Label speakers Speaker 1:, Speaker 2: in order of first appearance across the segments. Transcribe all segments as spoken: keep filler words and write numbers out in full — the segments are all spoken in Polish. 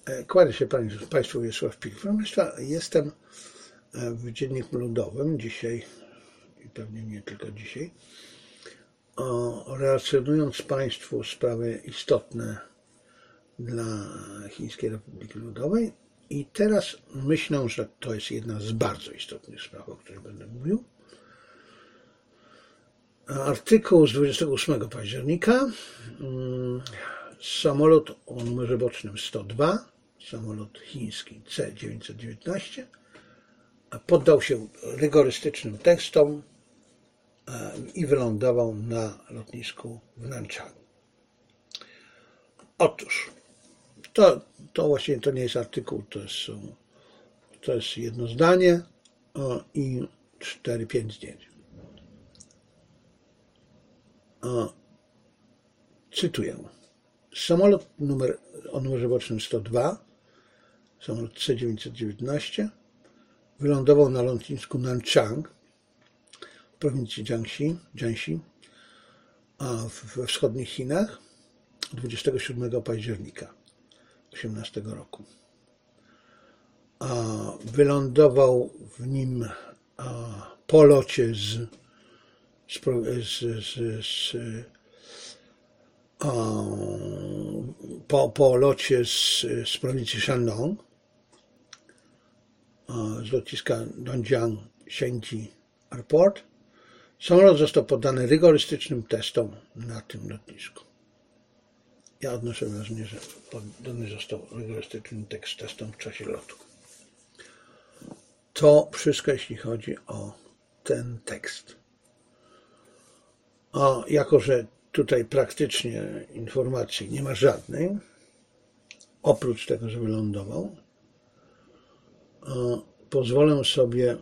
Speaker 1: Kładę się Państwu Wiesław Pik. Proszę Państwa, jestem w Dzienniku Ludowym dzisiaj i pewnie nie tylko dzisiaj, relacjonując Państwu sprawy istotne dla Chińskiej Republiki Ludowej i teraz myślę, że to jest jedna z bardzo istotnych spraw, o której będę mówił. Artykuł z dwudziestego ósmego października. Samolot o numerze bocznym sto dwa, samolot chiński C dziewięćset dziewiętnaście, poddał się rygorystycznym testom i wylądował na lotnisku w Nanchang. Otóż, to, to właśnie to nie jest artykuł, to jest, to jest jedno zdanie i cztery, pięć zdjęć. Cytuję. Samolot numer, o numerze bocznym sto dwa, samolot C dziewięćset dziewiętnaście, wylądował na lotnisku Nanchang w prowincji Jiangxi, Jiangxi we wschodnich Chinach dwudziestego siódmego października osiemnastego roku. Wylądował w nim po locie z, z, z, z Po, po locie z, z prowincji Shandong, z lotniska Dongjiang Shenzhen Airport. Samolot został poddany rygorystycznym testom na tym lotnisku. Ja odnoszę wrażenie, że poddany został rygorystycznym testom w czasie lotu. To wszystko, jeśli chodzi o ten tekst. A jako że tutaj praktycznie informacji nie ma żadnej, oprócz tego, że wylądował, pozwolę sobie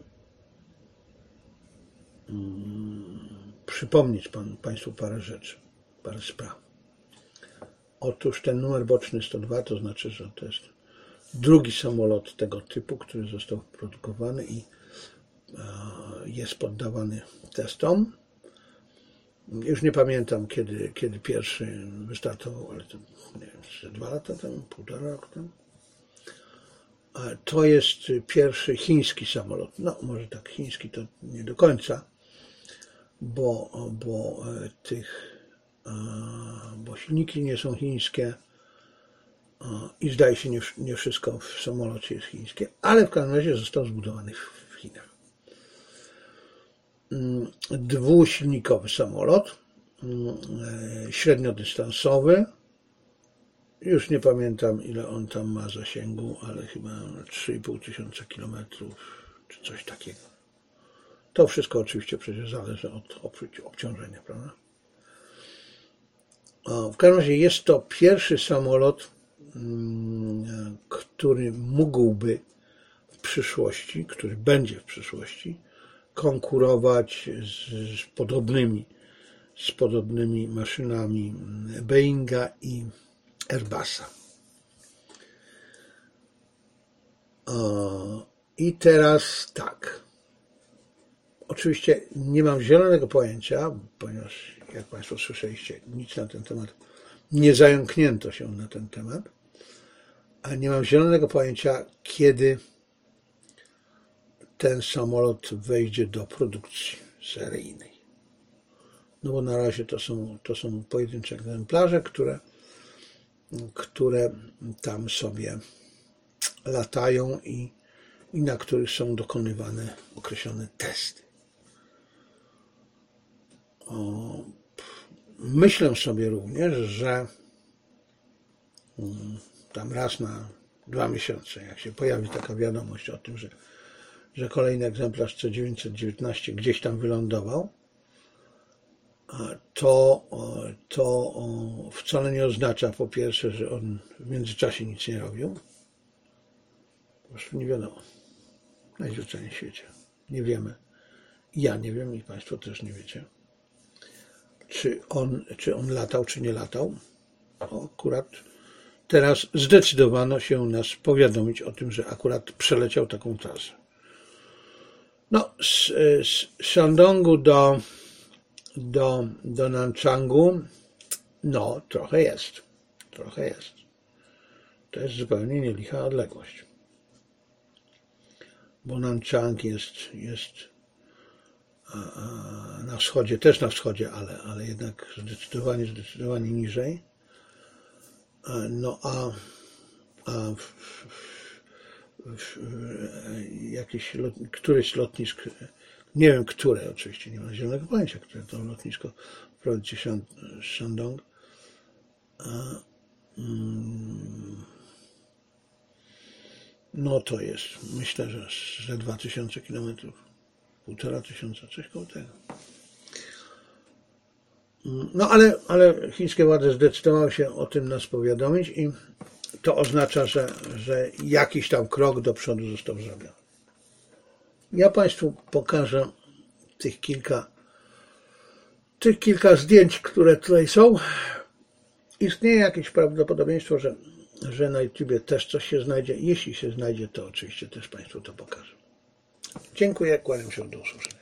Speaker 1: przypomnieć pan, Państwu parę rzeczy, parę spraw. Otóż ten numer boczny sto dwa to znaczy, że to jest drugi samolot tego typu, który został produkowany i jest poddawany testom. Już nie pamiętam, kiedy, kiedy pierwszy wystartował, ale to nie wiem, dwa lata temu, półtora roku temu. To jest pierwszy chiński samolot. No, może tak chiński to nie do końca, bo, bo tych, bo silniki nie są chińskie i zdaje się, nie, nie wszystko w samolocie jest chińskie, ale w każdym razie został zbudowany w Chinach. Dwusilnikowy samolot, średniodystansowy, już nie pamiętam, ile on tam ma zasięgu, ale chyba trzy i pół tysiąca kilometrów, czy coś takiego. To wszystko oczywiście przecież zależy od obciążenia, prawda? W każdym razie jest to pierwszy samolot, który mógłby w przyszłości, który będzie w przyszłości konkurować z, z podobnymi z podobnymi maszynami Boeinga i Airbusa. I teraz tak. Oczywiście nie mam zielonego pojęcia, ponieważ jak Państwo słyszeliście, nic na ten temat nie zająknięto się na ten temat, ale nie mam zielonego pojęcia, kiedy ten samolot wejdzie do produkcji seryjnej. No bo na razie to są, to są pojedyncze egzemplarze, które, które tam sobie latają i, i na których są dokonywane określone testy. O, myślę sobie również, że tam raz na dwa miesiące, jak się pojawi taka wiadomość o tym, że że kolejny egzemplarz C dziewięćset dziewiętnaście gdzieś tam wylądował, to, to wcale nie oznacza po pierwsze, że on w międzyczasie nic nie robił. Po prostu nie wiadomo. Najzwyczajniej w świecie. Nie wiemy. Ja nie wiem i Państwo też nie wiecie, czy on, czy on latał, czy nie latał. O, akurat teraz zdecydowano się nas powiadomić o tym, że akurat przeleciał taką trasę. No, z, z Shandongu do, do, do Nanchangu, no, trochę jest, trochę jest. To jest zupełnie nie licha odległość. Bo Nanchang jest, jest na wschodzie, też na wschodzie, ale, ale jednak zdecydowanie, zdecydowanie niżej. No a, a w, w, w, jakieś lot, któreś lotnisk, nie wiem które oczywiście, nie mam zielonego pojęcia, które to lotnisko w prowincji Shandong, no to jest, myślę, że ze dwa tysiące kilometrów, półtora tysiąca, coś koło tego. No ale, ale chińskie władze zdecydowały się o tym nas powiadomić i to oznacza, że, że jakiś tam krok do przodu został zrobiony. Ja Państwu pokażę tych kilka, tych kilka zdjęć, które tutaj są. Istnieje jakieś prawdopodobieństwo, że, że na YouTubie też coś się znajdzie. Jeśli się znajdzie, to oczywiście też Państwu to pokażę. Dziękuję, kłaniam się, do usłyszenia.